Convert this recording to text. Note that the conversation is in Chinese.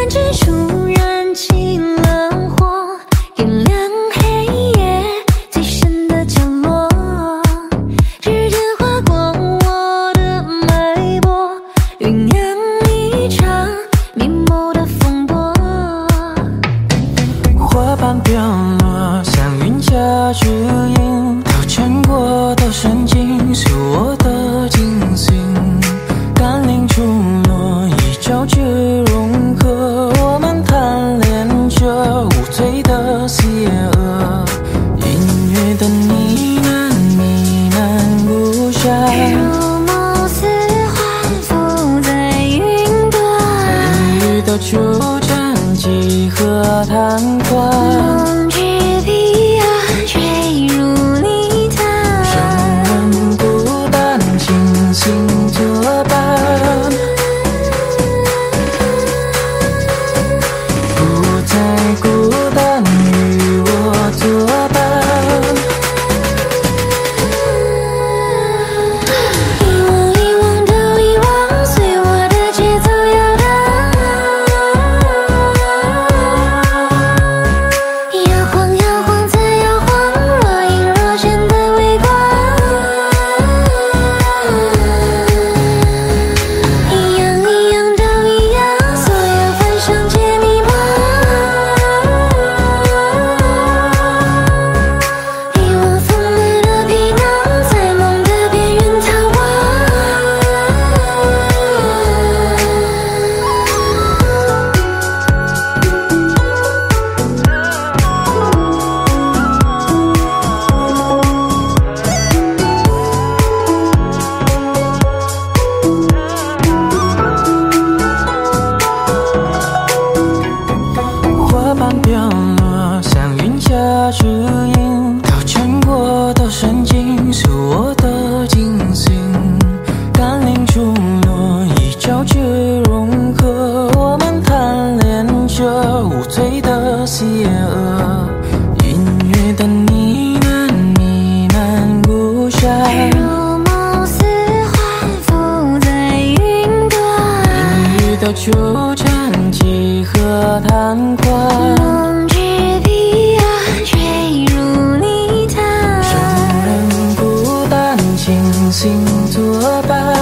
之处燃起了火，点亮黑夜最深的角落。指尖划过我的脉搏，酝酿一场密谋的风波。 花瓣飘落，像云下指引，都牵过的神经是我的精心。甘霖出落，一朝只融合，我们贪恋着无罪的邪恶。音乐的呢喃弥漫不下， 如梦似幻浮在云端， 雨的纠缠几何贪欢， 梦之彼岸坠入泥潭， 生人孤单清醒作伴，不再孤单，与我作伴。 遗忘都遗忘，随我的节奏摇荡，摇晃摇晃再摇晃，若隐若现的微光，一样一样都一样，所有凡伤皆迷茫，遗忘风儿的皮囊，在梦的边缘逃亡。 花瓣飘落，像云下指引，都牵过的神经是我的精心。甘霖出落，一朝只融合，我们贪恋着无罪的邪恶。音乐的呢喃弥漫不下， 如梦似幻浮在云端， 雨的纠缠几何贪欢， 梦之彼岸坠入泥潭， 生人孤单清醒作伴。